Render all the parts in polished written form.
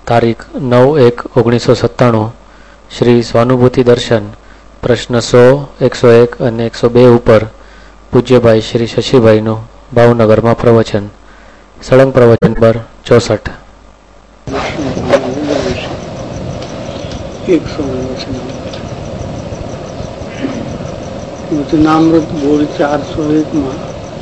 તારીખ 9/1/1997 શ્રી સ્વાનુભૂતિ દર્શન પ્રશ્ન 100, 101 અને 102 ઉપર પૂજ્યભાઈ શ્રી શશીભાઈનું ભાવનગરમાં પ્રવચન. સળંગ પ્રવચન નંબર 64. વચનામૃત બોલ 401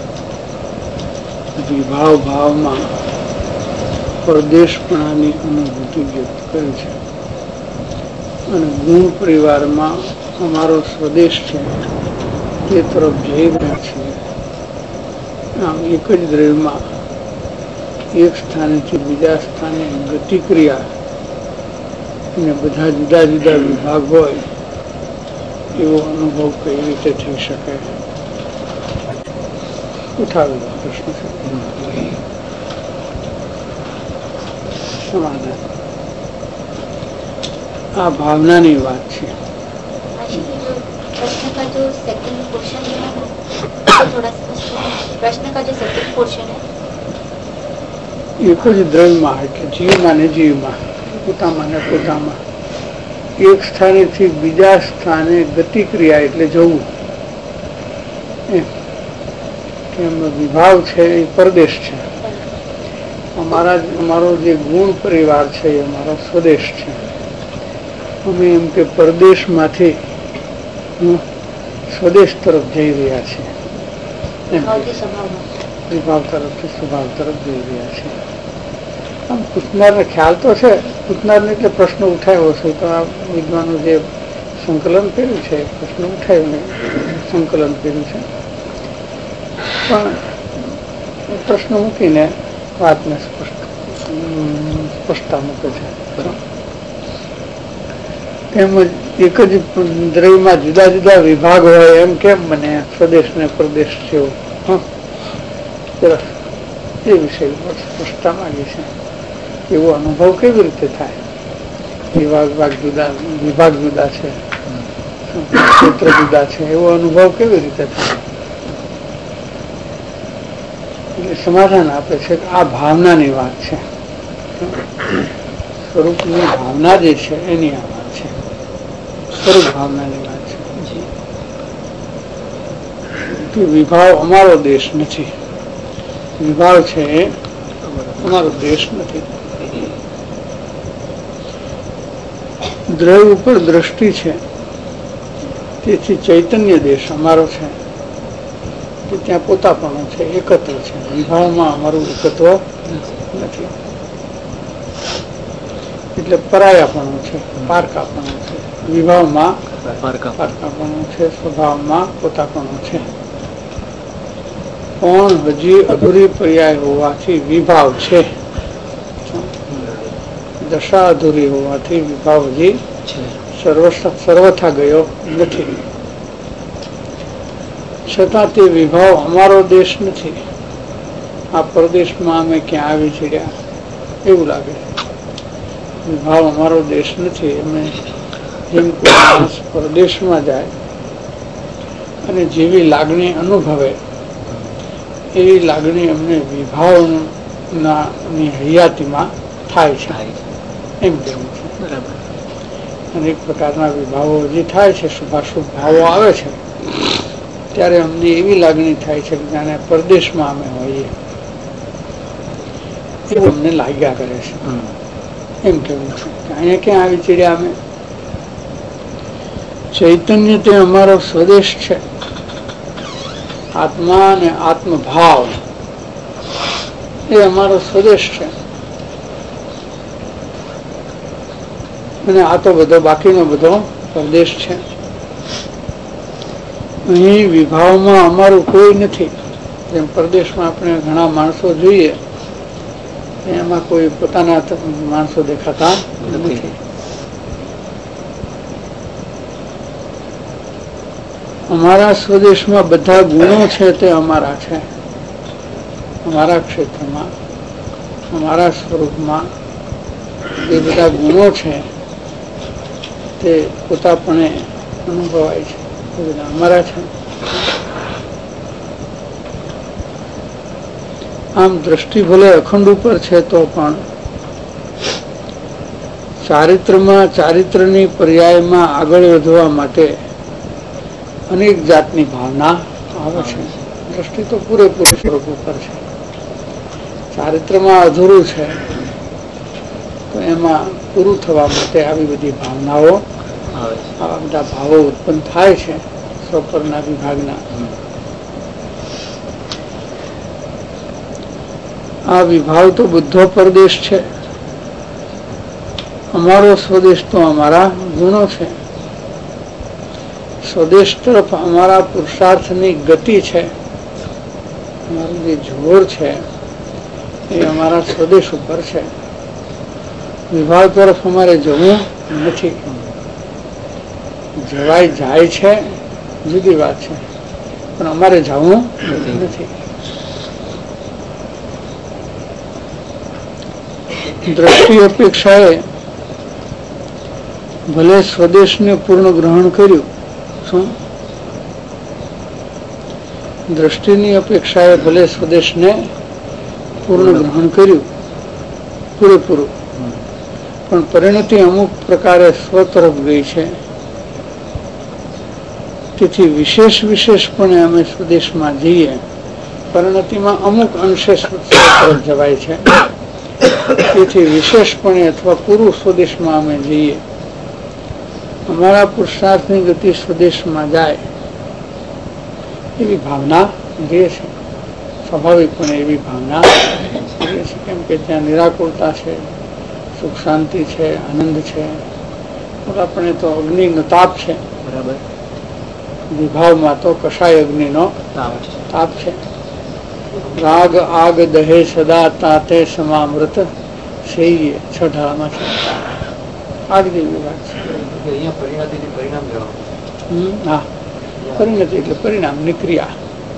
વિભાવ ભાવમાં પરદેશપણાની અનુભૂતિ વ્યક્ત કરે છે અને ગુણ પરિવારમાં અમારો સ્વદેશ છે તે તરફ જઈ રહ્યા છે. આમ એક જ દ્રવ્યમાં એક સ્થાનેથી બીજા સ્થાને ગતિ ક્રિયા અને બધા જુદા જુદા વિભાગ હોય એવો અનુભવ કઈ રીતે થઈ શકે? ઉઠાવેલો પ્રશ્ન છે. સમાધાન આ ભાવનાની વાત છે. प्रश्न का जो सेकंड पोर्शन है थोड़ा प्रश्न का जो सेकंड पोर्शन है એક જ દ્રવ્યમાં એટલે જીવમાં ને જીવમાં પોતામાં ને પોતામાં એક સ્થાનેથી બીજા સ્થાને ગતિ ક્રિયા એટલે જવું એમ વિભાવ છે એ પરદેશ છે. અમારો જે ગુણ પરિવાર છે એ અમારો સ્વદેશ છે. અમે એમ કે પરદેશમાંથી સ્વદેશ તરફ જઈ રહ્યા છે. વિભાવ તરફથી સ્વભાવ તરફ જઈ રહ્યા છે. આમ પૂછનારને ખ્યાલ તો છે. પૂછનારને એટલે પ્રશ્ન ઉઠાવ્યો છે તો આ વિદ્વાનો જે સંકલન કર્યું છે પ્રશ્ન ઉઠાવીને સંકલન કર્યું છે. પણ પ્રશ્ન મૂકીને વાતને સ્પષ્ટતા મૂકે છે. તેમજ એક જ દ્રવ્યમાં જુદા જુદા વિભાગ હોય એમ કેમ બને? સ્વદેશ ને પ્રદેશ જેવો એ વિષય સ્પષ્ટતા માંગી છે. એવો અનુભવ કેવી રીતે થાય? વિભાગ જુદા છે, ક્ષેત્ર જુદા છે, એવો અનુભવ કેવી રીતે થાય? એટલે સમાધાન આપે છે કે આ ભાવનાની વાત છે. સ્વરૂપની ભાવના જે છે એની આ વાત છે. સ્વરૂપ ભાવનાની વાત છે. વિભાવ અમારો દેશ નથી. વિભાવ છે એ અમારો દેશ નથી. દ્રવ્ય ઉપર દ્રષ્ટિ છે તેથી ચૈતન્ય દેશ અમારો છે કે ત્યાં પોતાપણું છે, એકત્ર છે. વિભાવમાં અમારું એકત્વ નથી એટલે પરાયાપણું છે, પારકાપણું છે. વિભાવમાં પારકાપણું છે, સ્વભાવમાં પોતાપણું છે. પણ હજી અધૂરી પર્યાય હોવાથી વિભાવ છે. દશા અધૂરી હોવાથી વિભાવ હજી સર્વથા ગયો નથી. છતાં તે વિભાવ અમારો દેશ નથી. આ પ્રદેશમાં અમે ક્યાં આવી ચડ્યા એવું લાગે છે. વિભાવ અમારો દેશ નથી. એમને જેમ કોઈ માણસ પરદેશમાં જાય અને જેવી લાગણી અનુભવે એવી લાગણી અમને વિભાવની હયાતીમાં થાય છે એમ કેવું છે. બરાબર. અનેક પ્રકારના વિભાવો જે થાય છે, શુભાશુભ ભાવો આવે છે ત્યારે અમને એવી લાગણી થાય છે કે જાણે પરદેશમાં અમે હોઈએ એવું અમને લાગ્યા કરે છે એમ કેવું છે. અહીંયા ક્યાં આવી ચડ્યા અમે? ચૈતન્ય તે અમારો સ્વદેશ છે. આત્મા અને આત્મભાવ એ અમારો સ્વદેશ છે. અને આ તો બધો બાકીનો બધો પરદેશ છે. અહીં વિભાવમાં અમારું કોઈ નથી. જેમ પરદેશમાં આપણે ઘણા માણસો જોઈએ એમાં કોઈ પોતાના માણસો દેખાતા નથી. અમારા સ્વદેશમાં બધા ગુણો છે તે અમારા છે. અમારા ક્ષેત્રમાં, અમારા સ્વરૂપમાં એ બધા ગુણો છે તે પોતાપણે અનુભવાય છે. એ બધા અમારા છે. આમ દ્રષ્ટિ ભલે અખંડ ઉપર છે તો પણ ચારિત્રમાં ચારિત્રની પર્યાયમાં આગળ વધવા માટે અનેક જાતની ભાવના આવે છે. દ્રષ્ટિ તો પૂરેપૂરું સ્વરૂપ ઉપર છે. ચારિત્રમાં અધૂરું છે તો એમાં પૂરું થવા માટે આવી બધી ભાવનાઓ, આવા બધા ભાવો ઉત્પન્ન થાય છે સ્વપરના વિભાગના. આ વિભાવ તો બુદ્ધો પરદેશ છે. અમારો સ્વદેશ તો અમારા ગુણો છે. સ્વદેશ તરફ અમારા પુરુષાર્થની ગતિ છે. અમારું જે જોર છે એ અમારા સ્વદેશ ઉપર છે. વિભાવ તરફ અમારે જવું નથી. જવાય જાય છે જુદી વાત છે, પણ અમારે જવું નથી. દ્રષ્ટિ અપેક્ષાએ ભલે સ્વદેશને પૂર્ણ ગ્રહણ કર્યું. શું? દ્રષ્ટિની અપેક્ષાએ ભલે સ્વદેશને પૂર્ણ ગ્રહણ કર્યું પૂરેપૂરું, પણ પરિણતિ અમુક પ્રકારે સ્વ તરફ ગઈ છે. તેથી વિશેષપણે અમે સ્વદેશમાં જઈએ. પરિણતિમાં અમુક અંશે સ્વ તરફ જવાય છે. તેથી વિશેષપણે અથવા પૂરું સ્વદેશમાં અમે જઈએ. અમારા પુરુષાર્થની ગતિ સ્વદેશમાં જાય એવી ભાવના રહે છે. સ્વાભાવિકપણે એવી ભાવના રહે છે, કેમ કે ત્યાં નિરાકુરતા છે, સુખ શાંતિ છે, આનંદ છે. આપણે તો અગ્નિનો તાપ છે. બરાબર. વિભાવમાં તો કષાય અગ્નિનો તાપ છે. રાગ આગ દહે સદા તાતે સમામૃત સૈયે છઠામાં છે. આગ જેવી વાત છે. હા, પરિણતિ એટલે પરિણામની ક્રિયા.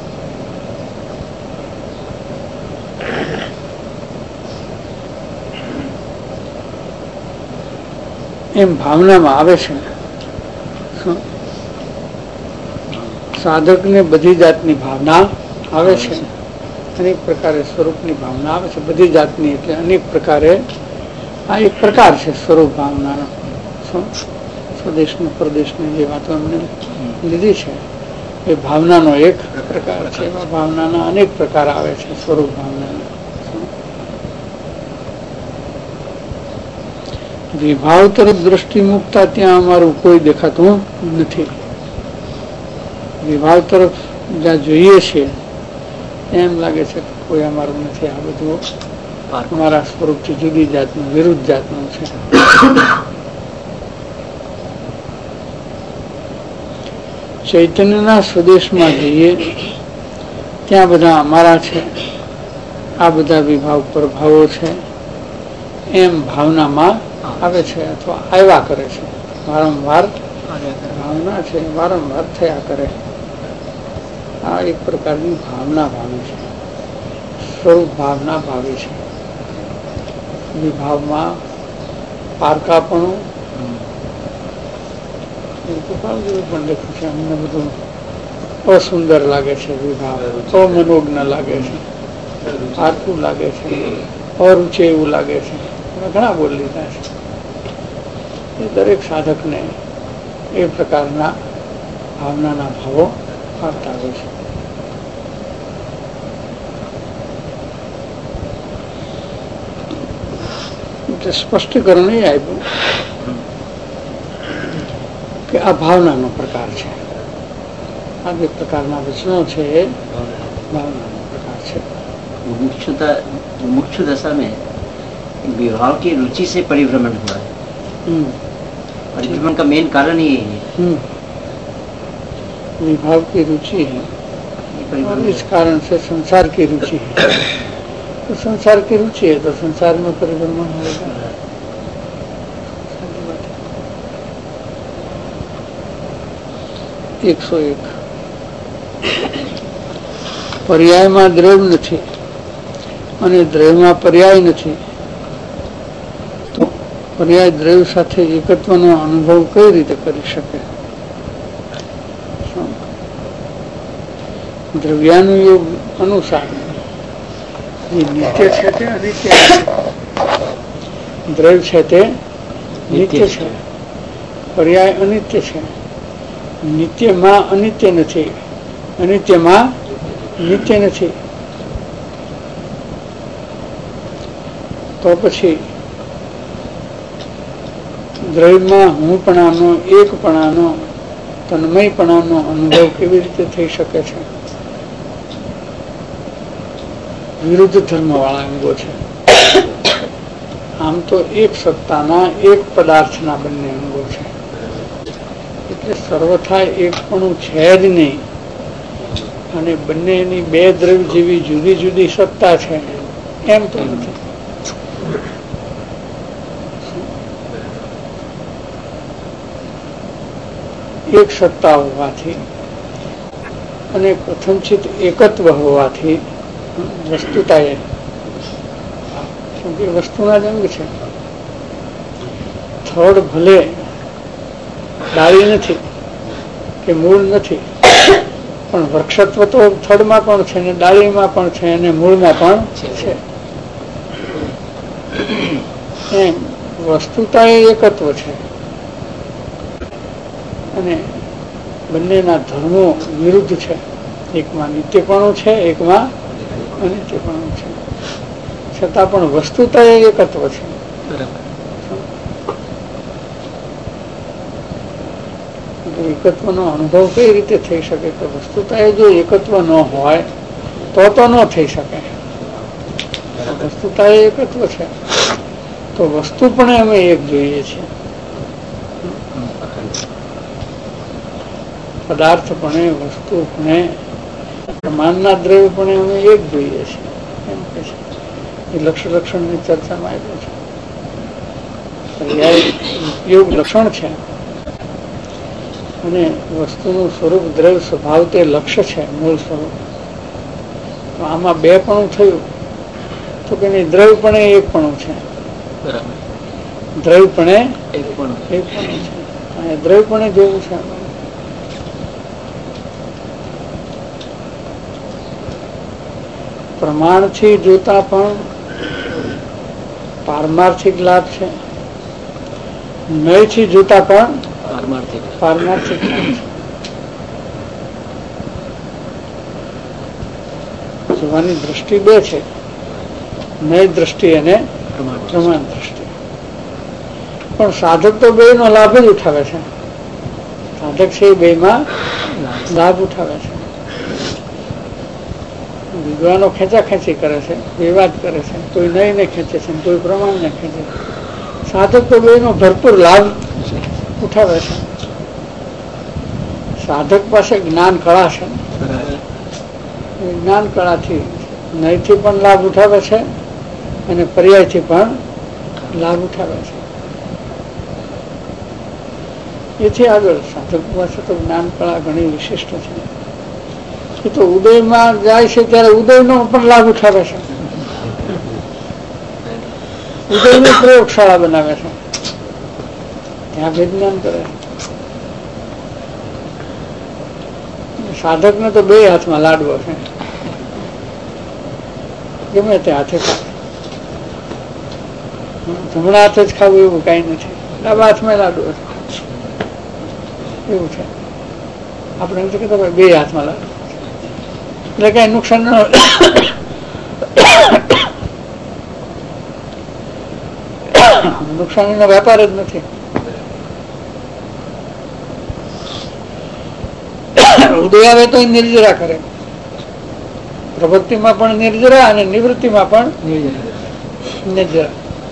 એમ ભાવનામાં આવે છે. સાધકને બધી જાતની ભાવના આવે છે. અનેક પ્રકારે સ્વરૂપની ભાવના આવે છે. બધી જાતની એટલે અનેક પ્રકારે. આ એક પ્રકાર છે સ્વરૂપ ભાવનાનો. સ્વદેશની પરદેશની જે વાતો અમને લીધી છે એ ભાવનાનો એક પ્રકાર છે. એવા ભાવનાના અનેક પ્રકાર આવે છે. સ્વરૂપ ભાવનાના વિભાવ તરફ દ્રષ્ટિ મૂકતા ત્યાં અમારું કોઈ દેખાતું નથી. વિભાવ તરફ જ્યાં જોઈએ છીએ એમ લાગે છે કે કોઈ અમારું નથી. આ બધું અમારા સ્વરૂપથી જુદી જાતનું, વિરુદ્ધ જાતનું છે. ચૈતન્યના સ્વદેશમાં જઈએ ત્યાં બધા અમારા છે. આ બધા વિભાવ પ્રભાવો છે એમ ભાવનામાં આવે છે અથવા આવ્યા કરે છે. વારંવાર ભાવના છે, વારંવાર થયા કરે. આ એક પ્રકારની ભાવના ભાવી છે. સ્વરૂપ ભાવના ભાવી છે. વિભાવમાં પારકાપણું પણ દેખ્યું છે. અમને બધું અસુંદર લાગે છે. વિભાવ અમનોજ્ઞ લાગે છે, પારકું લાગે છે, અરુચિ એવું લાગે છે. ઘણા બોલ લીધા છે. એ દરેક સાધકને એ પ્રકારના ભાવનાના ભાવો આવતા હોય છે. સ્પષ્ટીકરણ એ આપ્યું કે આ ભાવનાનો પ્રકાર છે. આ બે પ્રકારના વચનો છે એ ભાવનાનો પ્રકાર છે. मुमुक्षु दशा में विभाव की रुचि से परिभ्रमण हुआ है. परिभ्रमण का मेन कारण ही है. विभाव की रुचि है और इस कारण से संसार की रुचि है. तो संसार की रुचि है तो संसार में परिभ्रमण होगा. 101 પર્યાયમાં દ્રવ નથી અને દ્રવ્યમાં પર્યાય નથી તો પર્યાય દ્રવ્ય સાથે એકત્વનો અનુભવ કઈ રીતે કરી શકે? દ્રવ્યાનુયોગ અનુસાર જે નિત્ય છે તે અનિત્ય છે, દ્રવ્ય છે તે નિત્ય છે, પર્યાય અનિત્ય છે. નિત્યમાં અનિત્ય નથી, અનિત્યમાં નિત્ય નથી. તો પછી દ્રવ્યમાં હુંપણાનો, એકપણાનો, તન્મયપણાનો અનુભવ કેવી રીતે થઈ શકે છે? વિરુદ્ધ ધર્મ વાળા અંગો છે. આમ તો એક સત્તાના, એક પદાર્થના બંને અંગો છે. એટલે સર્વથા એકપણું છે જ નહીં. અને બંનેની બે દ્રવ્ય જેવી જુદી જુદી સત્તા છે એમ તો નથી. એક સત્તા હોવાથી અને પ્રથમચિત એકત્વ હોવાથી વસ્તુતા એ વસ્તુના જ અંગ છે. થડ ભલે ડાળી નથી કે મૂળ નથી, પણ વૃક્ષત્વ તો થડમાં પણ છે ને ડાળીમાં પણ છે અને મૂળમાં પણ છે. એમ વસ્તુતા એ એકત્વ છે. અને બંનેના ધર્મો વિરુદ્ધ છે. એકમાં નિત્યપણું છે, એકમાં અનિત્યપણું છે. છતાં પણ વસ્તુતા એ એકત્વ છે. એકત્વનો અનુભવ કઈ રીતે થઈ શકે? કે વસ્તુતા એ જો એકત્વ ન હોય તો ન થઈ શકે. વસ્તુતા એ એકત્વ છે તો વસ્તુ પણ અમે એક જોઈએ છીએ. પદાર્થ પણ, વસ્તુ પણ, પ્રમાણના દ્રવ્ય પણ અમે એક જોઈએ છીએ. એમ કે છે એ લક્ષણની ચર્ચામાં આવ્યું છે. પર્યાય ઉપયોગ લક્ષણ છે અને વસ્તુનું સ્વરૂપ દ્રવ્ય સ્વભાવ તે લક્ષ્ય છે, મૂળ સ્વરૂપ. તો આમાં બે પણ થયું તો કે નહીં, દ્રવ્ય પણ એક પણ છે. દ્રવ્ય પણ એક પણ છે. દ્રવ્ય પણ જોવું છે. પ્રમાણથી જોતા પણ પારમાર્થિક લાભ છે, નયથી જોતા પણ પારમાર્થિક લાભ છે. જોવાની દ્રષ્ટિ બે છે, નય દ્રષ્ટિ અને પ્રમાણ દ્રષ્ટિ. પણ સાધક તો બે નો લાભ જ ઉઠાવે છે. સાધક છે એ બે માં લાભ ઉઠાવે છે. વિદ્વાનો ખેંચાખેંચી કરે છે, વિવાદ કરે છે, કોઈ નયને ખેંચે છે, કોઈ પ્રમાણને ખેંચે છે. સાધક તો બેનો ભરપૂર લાભ ઉઠાવે છે. સાધક પાસે જ્ઞાન કળા છે. જ્ઞાન કળાથી નયથી પણ લાભ ઉઠાવે છે અને પર્યાયથી પણ લાભ ઉઠાવે છે. એથી આગળ સાધક પાસે તો જ્ઞાન કળા ઘણી વિશિષ્ટ છે. એ તો ઉદયમાં જાય છે ત્યારે ઉદયનો પણ લાભ ઉઠાવે છે. ઉદયની પ્રયોગશાળા બનાવે છે, ત્યાં વિજ્ઞાન કરે છે. સાધકને તો બે હાથમાં લાડવો છે, ગમે તે હાથે ખાય. જમણા હાથે જ ખાવું એવું કઈ નથી, ડાબા હાથમાં લાડવો છે એવું છે. આપણે નથી કહેતા બે હાથમાં લાડવો એટલે કઈ નુકસાન ન નુકસાનીનો વેપાર જ નથી. ઉદય આવે તો નિર્જરા કરે, પ્રવૃત્તિમાં પણ નિર્જરા અને નિવૃત્તિમાં પણ નિર્જરા.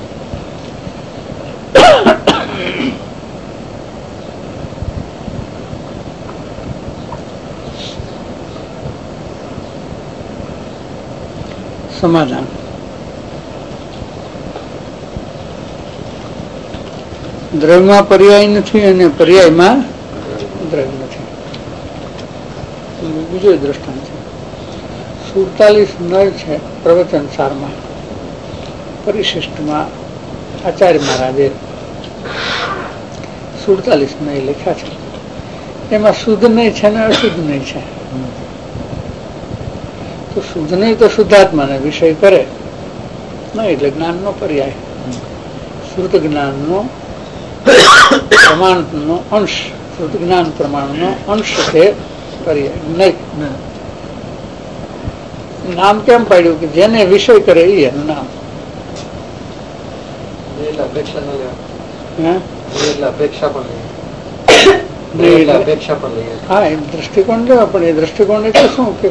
સમાધાન. દ્રવ્યમાં પર્યાય નથી અને પર્યાયમાં દ્રવ્ય નથી. બીજો દ્રષ્ટાંત છે. 47 નળ છે પ્રવચન સારમાં, પરિશિષ્ટમાં આચાર્ય મહારાજે 47 નળ લખ્યા છે. એમાં શુદ્ધ નહીં છે ને અશુદ્ધ નહીં છે. તો શુદ્ધ નહીં તો શુદ્ધાત્માને વિષય કરે નહીં એટલે જ્ઞાનનો પર્યાય. શુદ્ધ જ્ઞાનનો પ્રમાણનો અંશ, શુદ્ધ જ્ઞાન પ્રમાણનો અંશ છે પર્યાય નહીં. નામ કેમ પાડ્યું કે જેને વિષય કરે એ એનું નામ. હા, એ દ્રષ્ટિકોણ જો, પણ એ દ્રષ્ટિકોણ એટલે શું કે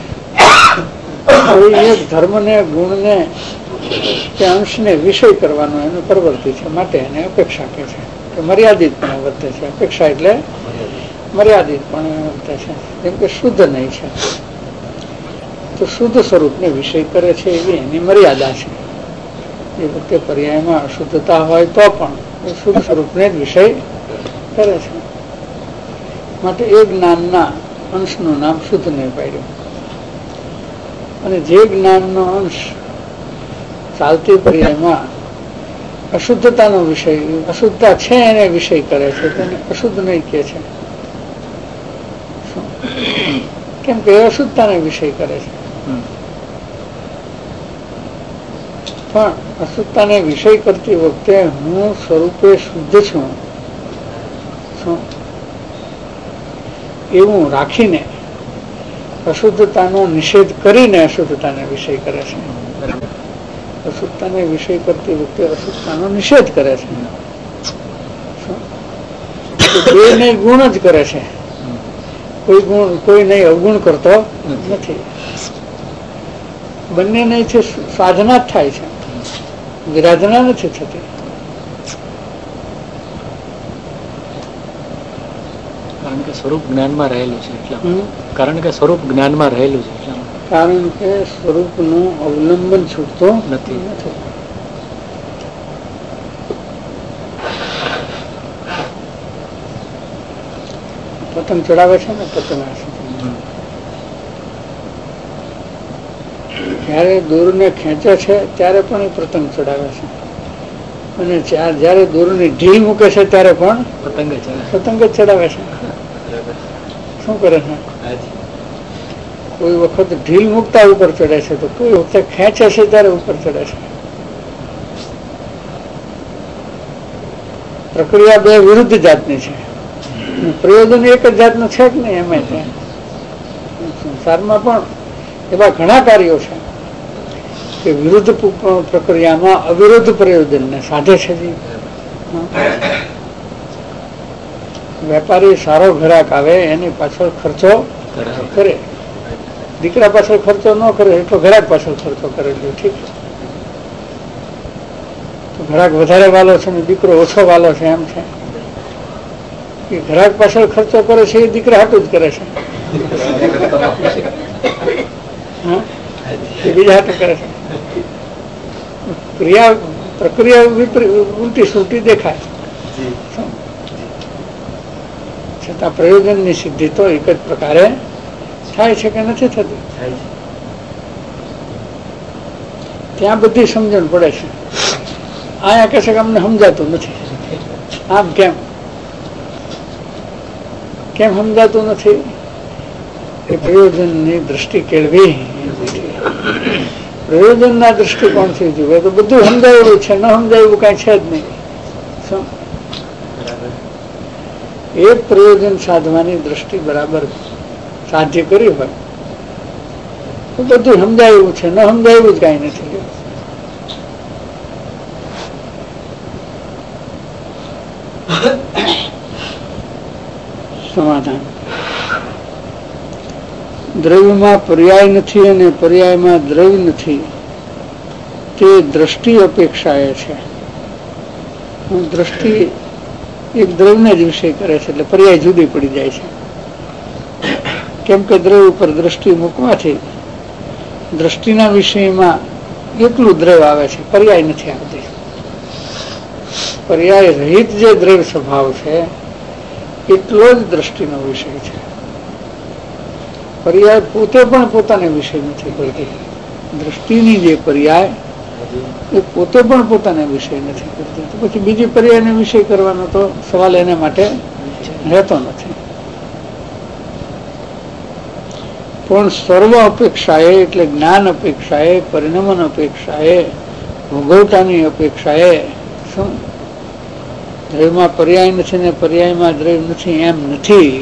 એક ધર્મ ને ગુણ ને કે અંશ ને વિષય કરવાનો એનો પ્રવૃત્તિ છે, માટે એને અપેક્ષા કે છે કે મર્યાદિત પણ વર્તે છે. અપેક્ષા એટલે મર્યાદિત પણ વર્તે છે. જેમ કે શુદ્ધ નહીં છે તો શુદ્ધ સ્વરૂપને વિષય કરે છે, એવી એની મર્યાદા છે. એ વખતે પર્યાયમાં અશુદ્ધતા હોય તો પણ એ શુદ્ધ સ્વરૂપને જ વિષય કરે છે. માટે એ જ્ઞાનના અંશનું નામ શુદ્ધ નહીં પાડ્યું. અને જે જ્ઞાનનો અંશ ચાલતી પર્યાયમાં અશુદ્ધતાનો વિષય, અશુદ્ધતા છે એને વિષય કરે છે, તેને અશુદ્ધ નહીં કહે છે. કેમ કે અશુદ્ધતાને વિષય કરે છે. પણ અશુદ્ધતાને વિષય કરતી વખતે હું સ્વરૂપે શુદ્ધ છું એવું રાખીને અશુદ્ધતાનો નિષેધ કરીને અશુદ્ધતાને વિષય કરે છે. અશુદ્ધતાને વિષય કરતી વખતે અશુદ્ધતાનો નિષેધ કરે છે. બેને ગુણ જ કરે છે, કોઈ નહીં અવગુણ કરતો નથી. બંને નહીં છે સાધના જ થાય છે, વિરાધના નથી થતી. કારણ કે સ્વરૂપ જ્ઞાનમાં રહેલું છે એટલા. કારણ કે સ્વરૂપ જ્ઞાનમાં રહેલું છે એટલા. કારણ કે સ્વરૂપનું અવલંબન છૂટતો નથી. પતંગ ચડાવે છે ને, પતંગ જયારે દોરને ખેંચે છે ત્યારે પણ એ પતંગ ચડાવે છે, અને જયારે દોરની ઢીલ મૂકે છે ત્યારે પણ પતંગ જ ચડાવે છે. શું કરે છે? કોઈ વખત ઢીલ મૂકતા ઉપર ચડે છે, તો કોઈ વખતે ખેંચે છે ત્યારે ઉપર ચડે છે. પ્રક્રિયા બે વિરુદ્ધ જાતની છે, પ્રયોજન એક જ જાતનું છે કે નહીં. એમાં સંસારમાં પણ એવા ઘણા કાર્યો છે કે વિરુદ્ધ પ્રક્રિયામાં અવિરુદ્ધ પ્રયોજનને સાધે છે. વેપારી સારો ગ્રાહક આવે એની પાછળ ખર્ચો કરે, દીકરા પાછળ ખર્ચો ન કરે એટલો ગ્રાહક પાછળ ખર્ચો કરે. ઠીક, તો ગ્રાહક વધારે વાલો છે ને દીકરો ઓછો વાલો છે એમ છે. એ ગ્રાહક પાછળ ખર્ચો કરે છે એ દીકરા હાટું જ કરે છે, બીજા હાટું કરે છે. પ્રક્રિયા ઉલટી સુલટી દેખાય, છતાં પ્રયોજનની સિદ્ધિ તો એક જ પ્રકારે થાય છે કે નથી થતી. ત્યાં બધી સમજણ પડે છે. આયા કહે છે કે અમને સમજાતું નથી. આમ કેમ સમજાતું નથી? એ પ્રયોજનની દ્રષ્ટિ કેળવી. પ્રયોજનના દ્રષ્ટિકોણથી જુએ તો બધું સમજાયેલું છે, ન સમજાયેલું કઈ છે જ નહીં. એક પ્રયોજન સાધવાની દ્રષ્ટિ બરાબર સાધ્ય કરી હોય તો બધું સમજાયેલું છે, ન સમજાયેલું જ કઈ નથી. સમાધાન. દ્રવ્યમાં પર્યાય નથી અને પર્યાયમાં દ્રવ્ય નથી, તે દ્રષ્ટિ અપેક્ષાએ છે. દ્રષ્ટિ એક દ્રવ્યને જ વિષય કરે છે એટલે પર્યાય જુદી પડી જાય છે. કેમ કે દ્રવ્ય ઉપર દ્રષ્ટિ મૂકવાથી દ્રષ્ટિના વિષયમાં એકલું દ્રવ્ય આવે છે, પર્યાય નથી આવતી. પર્યાય રહિત જે દ્રવ્ય સ્વભાવ છે એટલો જ દ્રષ્ટિનો વિષય છે. પર્યાય પોતે પણ પોતાને વિષય નથી કરતી. દ્રષ્ટિની જે પર્યાય એ પોતે પણ પોતાને વિષય નથી કરતી, તો પછી બીજી પર્યાયને વિષય કરવાનો તો સવાલ એને માટે રહેતો નથી. પણ સર્વ અપેક્ષાએ એટલે જ્ઞાન અપેક્ષાએ, પરિણમન અપેક્ષાએ, ભોગવટાની અપેક્ષાએ શું દ્રવ્યમાં પર્યાય નથી ને પર્યાયમાં દ્રવ્ય નથી એમ નથી.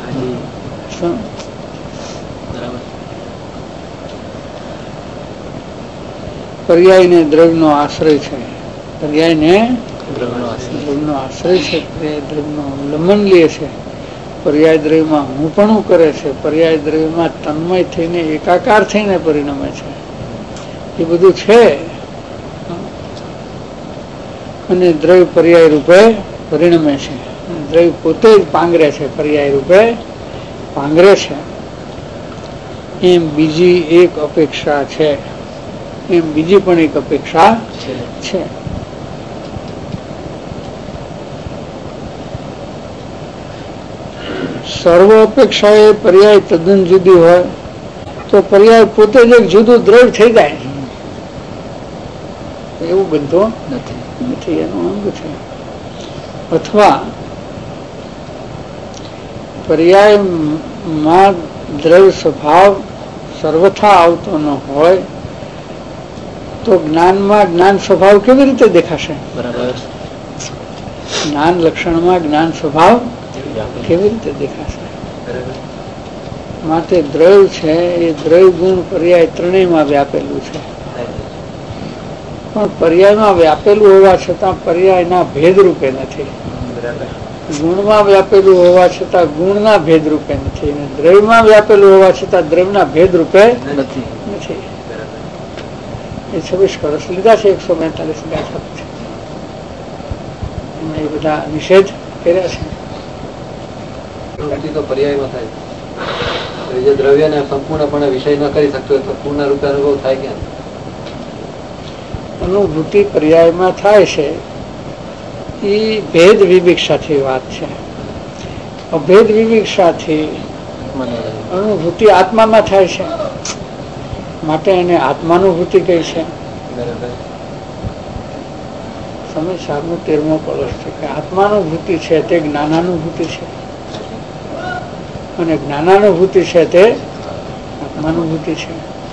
પર્યાય ને દ્રવ્ય નો આશ્રય છે. પર્યાય ને દ્રવ્ય નો આશ્રય છે. પર્યાય દ્રવ્ય નો અવલંબન લે છે. પર્યાય દ્રવ્યમાં હું પણ કરે છે. પર્યાય દ્રવ્યમાં તન્મય થઈને એકાકાર થઈને પરિણમે છે. એ બધું છે. અને દ્રવ્ય પર્યાય રૂપે પરિણમે છે. દ્રવ્ય પોતે જ પાંગરે છે. પર્યાય રૂપે પાંગરે છે. એમ બીજી એક અપેક્ષા છે. એમ બીજી પણ એક અપેક્ષા છે. સર્વ અપેક્ષા એ પર્યાય તદ્દન જુદી હોય તો પર્યાય પોતે જ એક જુદું દ્રવ્ય થઈ જાય. એવું બનતું નથી. એનું અંગ છે. અથવા પર્યાયમાં દ્રવ્ય સ્વભાવ સર્વથા આવતો ન હોય તો જ્ઞાનમાં જ્ઞાન સ્વભાવ કેવી રીતે દેખાશે? બરાબર. જ્ઞાન લક્ષણમાં જ્ઞાન સ્વભાવ કેવી રીતે દેખાશે? માટે દ્રવ્ય છે એ દ્રવ્ય ગુણ પર્યાય ત્રણેયમાં વ્યાપેલું છે. પણ પર્યાયમાં વ્યાપેલું હોવા છતાં પર્યાયના ભેદ રૂપે નથી. ગુણમાં વ્યાપેલું હોવા છતાં ગુણના ભેદ રૂપે નથી. અને દ્રવ્યમાં વ્યાપેલું હોવા છતાં દ્રવ્યના ભેદ રૂપે નથી. એ 26 વર્ષ લીધા છે. 142 ગાથા છે. એમાં એ બધા નિષેધ કર્યા છે. તો પર્યાયમાં થાય. જે દ્રવ્યને સંપૂર્ણપણે વિષય ન કરી શકતો હોય તો પૂર્ણ રૂપે અનુભવ થાય કેમ? અનુભૂતિ પર્યાયમાં થાય છે એ ભેદ વિવિક્ષાથી વાત છે. અભેદ વિવિક્ષાથી અનુભૂતિ આત્મામાં થાય છે. માટે એને આત્માનુભૂતિ કહી છે. સમય 13મો કલશ છે કે આત્માનુભૂતિ છે તે જ્ઞાનાનુભૂતિ છે અને જ્ઞાનાનુભૂતિ છે તે આત્માનુભૂતિ છે.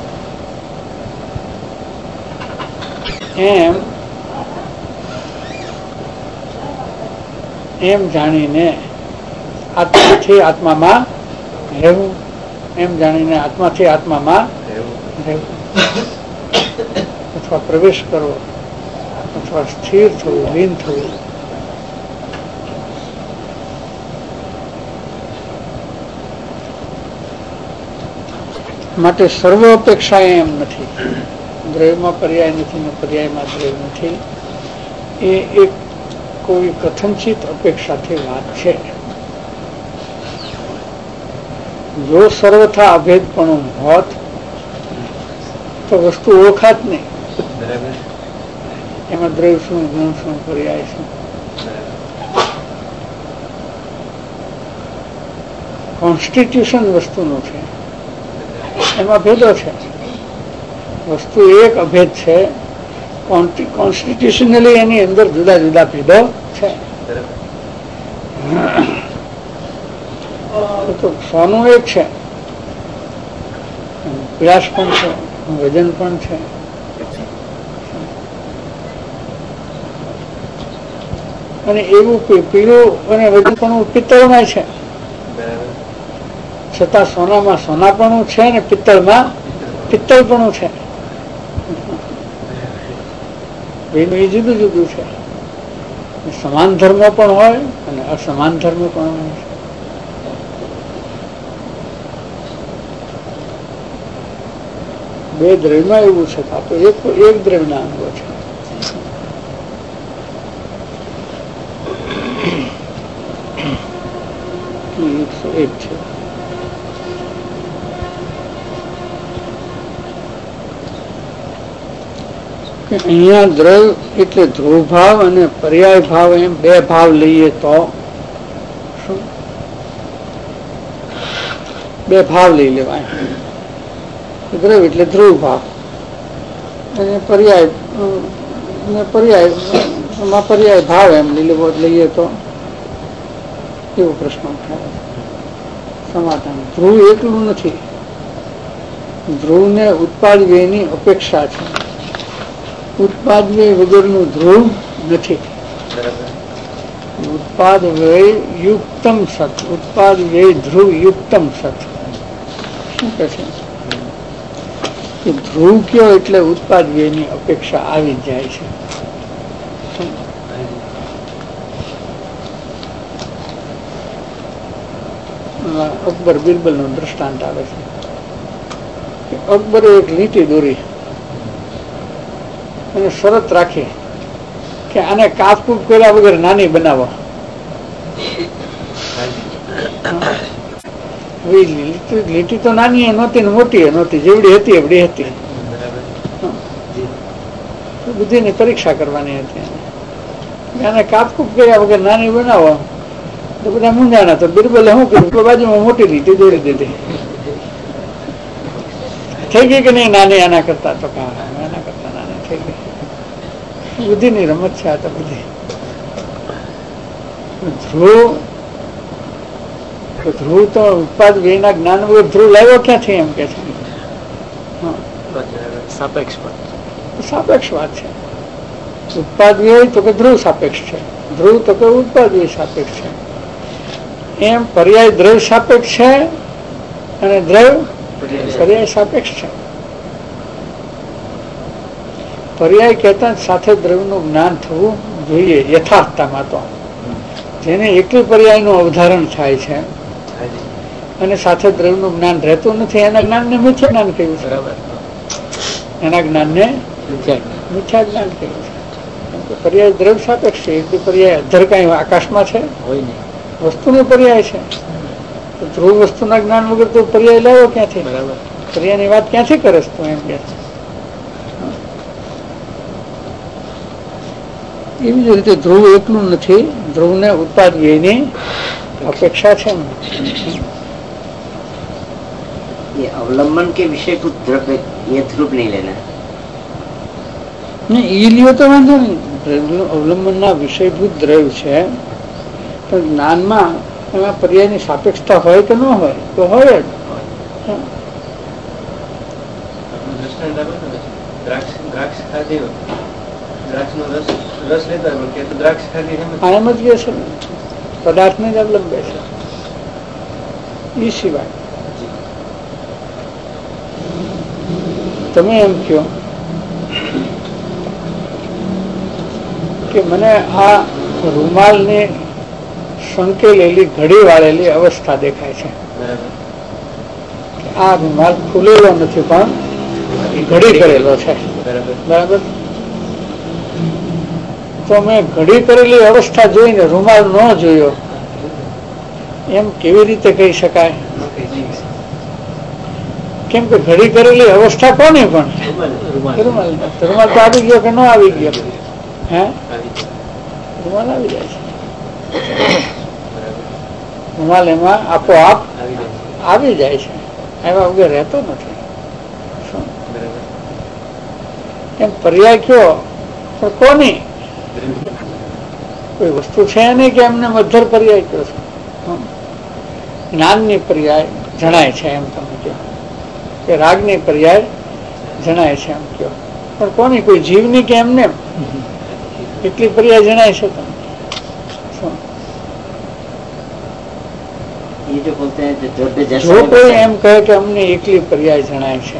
એમ જાણીને આત્માથી આત્મામાં રહેવું. એમ જાણીને આત્માથી આત્મામાં રહેવું અથવા પ્રવેશ કરવો અથવા સ્થિર થવું, લીન થવું. માટે સર્વ અપેક્ષા એમ નથી. દ્રવ્યમાં પર્યાય નથી ને પર્યાયમાં દ્રવ્ય નથી. એ એક કોઈ કથનચિત અપેક્ષાથી વાત છે. જો સર્વથા અભેદપણું હોત તો વસ્તુ ઓળખાત નહીં. એમાં દ્રવ્ય શું, ગુણ શું, પર્યાય શું. કોન્સ્ટિટ્યુશન વસ્તુનું છે. એમાં ભેદો છે. વસ્તુ એક અભેદ છે. કોન્સ્ટિટ્યુશનલી એની અંદર જુદા જુદા ભેદો છે. તો સોનું એક છે, પીળાશ પણ છે, વજન પણ છે. અને એવું પીળું અને વજન પણ પિત્તળમાં છે. છતાં સોનામાં સોનાપણું છે ને પિત્તળમાં પિત્તળપણું છે. એ જુદું જુદું છે. સમાન ધર્મ પણ હોય અને અસમાન ધર્મ પણ હોય. બે દ્રવ્યમાં એવું છે. તો એક દ્રવ્યના અંગો છે. 101 છે. અહીંયા દ્રવ્ય એટલે ધ્રુવ ભાવ અને પર્યાય ભાવ એમ બે ભાવ લઈએ તો શું? બે ભાવ લઈ લેવાય. દ્રવ્ય એટલે ધ્રુવ ભાવ અને પર્યાય ભાવ એમ લઈએ તો એવો પ્રશ્ન થાય. સમાધાન ધ્રુવ એકલું નથી. ધ્રુવને ઉત્પાદવ્યયની અપેક્ષા છે. ઉત્પાદવ્યય વગરનું ધ્રુવ નથી. ઉત્પાદ વ્યય યુક્તમ સત, ઉત્પાદ વ્યય ધ્રુવ યુક્તમ સત. શું કહે છે કે ધ્રુવ કયો એટલે ઉત્પાદ વ્યયની અપેક્ષા આવી જ જાય છે. અકબર બિરબલ નું દ્રષ્ટાંત આવે છે કે અકબરે એક લીટી દોરી અને શરત રાખી કે આને કાપકૂપ કર્યા વગર નાની બનાવો. લીટી તો નાની એ નહોતી ને મોટી એ નહોતી, જેવડી હતી એવડી હતી. બુદ્ધિની પરીક્ષા કરવાની હતી. આને કાપકૂપ કર્યા વગર નાની બનાવો તો બધા મૂંઝાણા. તો બિરબલે શું કર્યું, બાજુમાં મોટી લીટી દોરી દીધી. થઈ ગઈ કે નહીં નાની આના કરતા? તો આના કરતા નાની થઈ ગઈ. બુદ્ધિની રમત છે આ તો બધી. ધ્રુવ તો ઉત્પાદ વ્યયના જ્ઞાન વગર ધ્રુવ લાવ્યો ક્યાંથી એમ કે છે. સાપેક્ષ વાત છે. ઉત્પાદ વ્યય તો કે ધ્રુવ સાપેક્ષ છે, ધ્રુવ તો કે ઉત્પાદ વ્યય સાપેક્ષ છે. એમ પર્યાય દ્રવ્ય સાપેક્ષ છે અને દ્રવ્ય પર્યાય સાપેક્ષ છે. પર્યાય કહેતા સાથે દ્રવ્યનું જ્ઞાન થવું જોઈએ યથાર્થતામાં. તો જેને એકલી પર્યાયનું અવધારણ થાય છે અને સાથે દ્રવ્યનું જ્ઞાન રહેતું નથી, એના જ્ઞાનને મિથ્યા જ્ઞાન કહ્યું છે. એના જ્ઞાનને મિથ્યા જ્ઞાન કહ્યું છે. પર્યાય દ્રવ્ય સાપેક્ષ છે. એકલી પર્યાય અધર કઈ આકાશમાં છે, વસ્તુનો પર્યાય છે. ધ્રુવ વસ્તુના જ્ઞાન વગર તો પર્યાય લાવ્યો ક્યાંથી? પર્યાયની વાત ક્યાંથી કરે તું એમ કે. એવી જ રીતે ધ્રુવ એકલું નથી, ધ્રુવને ઉત્પાદ વ્યયની अपेक्षा है। ये अवलंबन के विषयभूत द्रव्य ये ध्रुव नहीं लेना नहीं, ये लियो तो वांधो नहीं। अवलंबन ना विषयभूत द्रव्य है तो ज्ञान में एમાં પર્યાયની સાપેક્ષતા હોય કે ન હોય? તો હોય જ। દ્રાક્ષ ખાધી હોય, દ્રાક્ષનો રસ લેતા હોય કે તો દ્રાક્ષ ખાધી એમ જ કહે છે, પદાર્થને જ અવલંબે છે। એ સિવાય તમે એમ કહો કે મને આ રૂમાલની સંકેલેલી ઘડી વાળેલી અવસ્થા દેખાય છે। આ રૂમાલ ખુલેલો નથી પણ ઘડી કરેલો છે, બરાબર? તો મેં ઘડી કરેલી અવસ્થા જોઈને રૂમાલ ન જોયો એમ કેવી રીતે કહી શકાય? કેમ કે ઘડી કરેલી અવસ્થા કોની? પણ રૂમાલ તો આવી ગયો કે ન આવી ગયો? હે, રૂમાલ આવી જાય છે। રૂમાલ એમાં આપોઆપ આવી જાય છે, એમાં વગર રહેતો નથી। એમ પર્યાય કયો પણ કોની? કોઈ વસ્તુ છે નહીં કે એમને મધ્યર પર્યાય કયો છે? જ્ઞાનની પર્યાય જણાય છે એમ તમે કહો, કે રાગની પર્યાય જણાય છે એમ કહો, પણ કોની? કોઈ જીવની કે એમને એટલી પર્યાય જણાય છે તમને? જો કોઈ એમ કહે કે અમને એકલી પર્યાય જણાય છે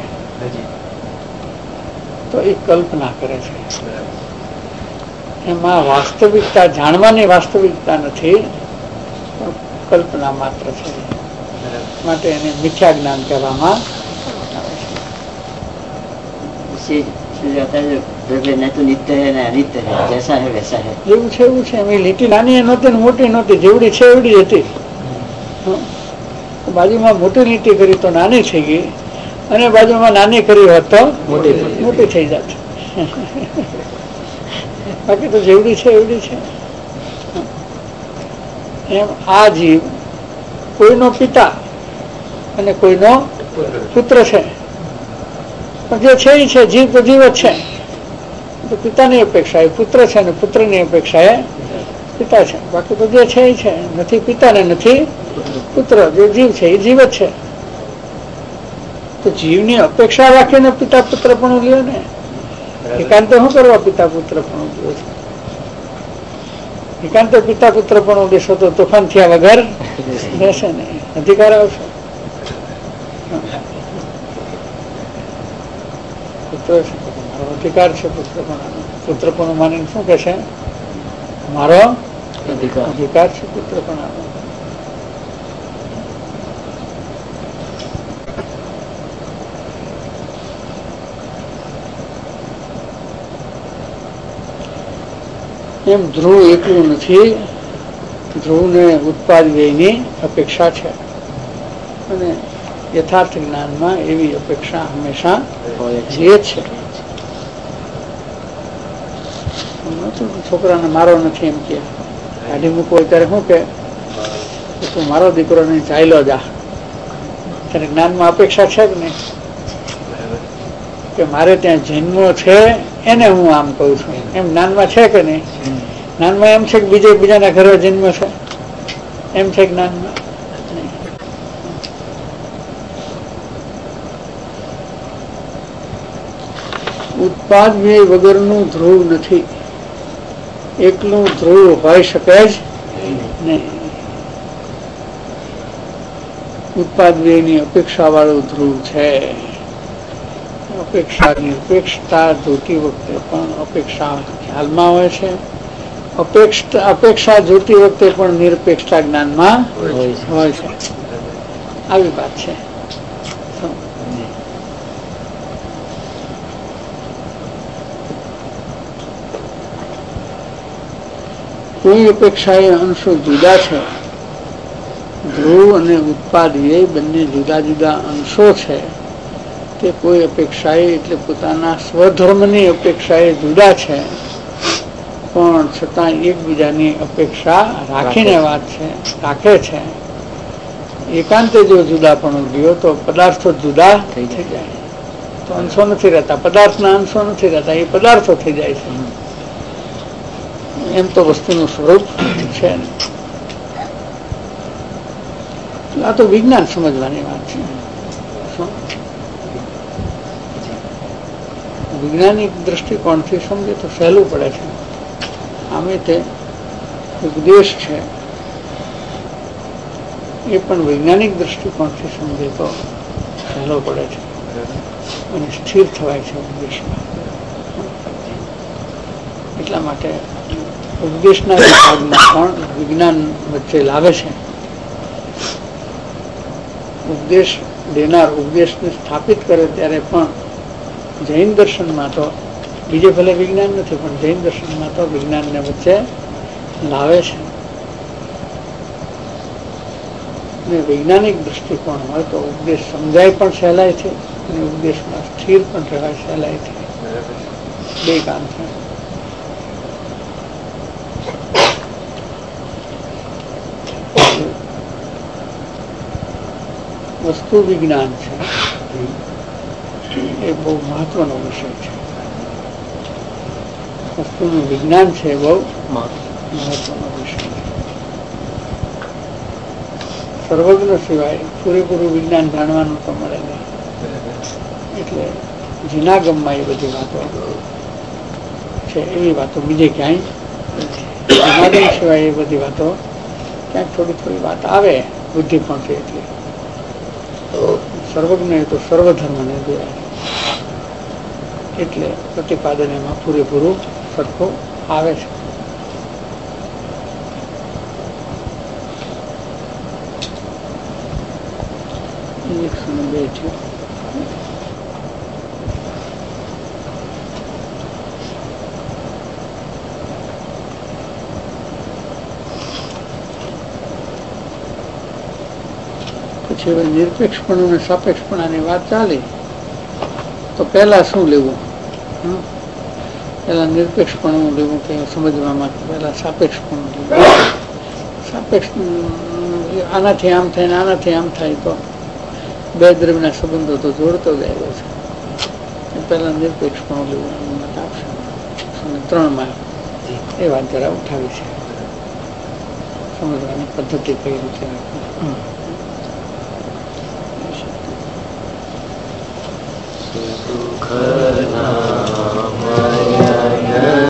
તો એ કલ્પના કરે છે। એમાં વાસ્તવિકતા જાણવાની વાસ્તવિકતા નથી, પણ કલ્પના માત્ર છે, માટે એને મિથ્યા જ્ઞાન કહેવામાં આવે છે। જેવું છે એવું છે, એમ લીટી નાની નહોતી ને મોટી નહોતી, જેવડી છે એવડી હતી। બાજુમાં મોટી લીટી કરી તો નાની થઈ ગઈ, અને બાજુમાં નાની કરી હોત તો મોટી થઈ જાત। બાકી તો જેવડી છે એવડી છે। એમ આ જીવ કોઈનો પિતા અને કોઈનો પુત્ર છે, પણ જે છે એ છે, જીવ તો જીવ જ છે। તો પિતાની અપેક્ષા એ પુત્ર છે અને પુત્રની અપેક્ષા એ પિતા છે, બાકી તો જે છે એ છે, નથી પિતા ને નથી પુત્ર, જે જીવ છે એ જીવ જ છે। તો જીવની અપેક્ષા રાખીને પિતા પુત્ર પણ લ્યો ને, એકાંત શું કરવા પિતા પુત્ર પણ લ્યો છે? એકાંત પિતા પુત્ર પણ દેશો તો તોફાન થયા વગર રહેશે ને, અધિકાર આવશે. પુત્ર છે મારો અધિકાર છે, પુત્ર પણ માનીને શું કે છે, મારો અધિકાર છે પુત્ર પણ. એમ ધ્રુવ એકલું નથી, ધ્રુવને ઉત્પાદ વ્યયની અપેક્ષા છે, અને યથાર્થ જ્ઞાનમાં એવી અપેક્ષા હંમેશા જે છે. છોકરાને મારો નથી એમ કે કાઢી મૂકવો ત્યારે શું કે તું મારો દીકરો નહીં, ચાલ્યો જા. ત્યારે જ્ઞાનમાં અપેક્ષા છે કે નહીં, કે મારે ત્યાં જન્મો છે એને હું આમ કઉ છું, એમ જ્ઞાનમાં છે કે નહીં? જ્ઞાનમાં એમ છે કે બીજાના ઘરે જન્મ છે, એમ છે જ્ઞાનમાં. ઉત્પાદ વ્યય વગરનું ધ્રુવ નથી, એકલું ધ્રુવ હોઈ શકે જ નહીં. ઉત્પાદ વ્યયની અપેક્ષા વાળું ધ્રુવ છે. અપેક્ષા નિરપેક્ષતા જોતી વખતે પણ અપેક્ષા ખ્યાલમાં હોય છે, અપેક્ષા જોતી વખતે પણ નિરપેક્ષતા જ્ઞાનમાં હોય છે. આવી વાત છે. કોઈ અપેક્ષા એ અંશો જુદા છે. ધ્રુવ અને ઉત્પાદ એ બંને જુદા જુદા અંશો છે. તે કોઈ અપેક્ષાએ એટલે પોતાના સ્વધર્મની અપેક્ષાએ જુદા છે, પણ છતાં એકબીજાની અપેક્ષા રાખીને રાખે છે. એકાંતે જો જુદા પણ ગયો તો પદાર્થો જુદા થઈ જાય, તો અંશો નથી રહેતા, પદાર્થના અંશો નથી રહેતા, એ પદાર્થો થઈ જાય છે. એમ તો વસ્તુનું સ્વરૂપ છે. આ તો વિજ્ઞાન સમજવાની વાત છે. વૈજ્ઞાનિક દ્રષ્ટિકોણથી સમજે તો સહેલું પડે છે. આમે તે ઉપદેશ છે એ પણ વૈજ્ઞાનિક દ્રષ્ટિકોણથી સમજે તો સહેલો પડે છે, અને સ્થિર થવાય છે ઉપદેશમાં. એટલા માટે ઉપદેશના વિભાગમાં પણ વિજ્ઞાન વચ્ચે લાવે છે. ઉપદેશ દેનાર ઉપદેશને સ્થાપિત કરે ત્યારે પણ જૈન દર્શનમાં તો, બીજે ભલે વિજ્ઞાન નથી પણ જૈન દર્શનમાં તો વિજ્ઞાનને વચ્ચે લાવે છે. અને વૈજ્ઞાનિક દૃષ્ટિકોણ હોય તો ઉપદેશ સમજાય પણ સહેલાઈથી અને ઉપદેશમાં સ્થિર પણ રહેવાય સહેલાઈથી. બે કામ છે. વસ્તુ વિજ્ઞાન છે એ બહુ મહત્વનો વિષય છે. વસ્તુનું વિજ્ઞાન છે એ બહુ મહત્વનો વિષય છે. સર્વજ્ઞ સિવાય પૂરેપૂરું વિજ્ઞાન જાણવાનું તો મળે નહીં. એટલે જીનાગમમાં એ બધી વાતો છે, એવી વાતો બીજે ક્યાંય નથી. જીનાગમ સિવાય એ બધી વાતો ક્યાંક થોડી વાત આવે બુદ્ધિ પહોંચે એટલી. સર્વજ્ઞ એ તો સર્વધર્મને જોયા, એટલે પ્રતિપાદન એમાં પૂરેપૂરું સરખું આવે છે. બે છે. પછી હવે નિરપેક્ષપણું અને સાપેક્ષપણાની વાત ચાલી તો પહેલા શું લેવું? પહેલા નિરપેક્ષપણું લેવું કે સમજવામાં, પહેલા સાપેક્ષપણું લેવું. સાપેક્ષ આનાથી આમ થાય ને આનાથી આમ થાય તો બે દ્રવ્યના સંબંધો તો જોડતો ગયેલો છે. પહેલા નિરપેક્ષપણું લેવું મત આપશે. 3 એ વાત જરા ઉઠાવી છે, સમજવાની પદ્ધતિ કઈ રીતે. સુખના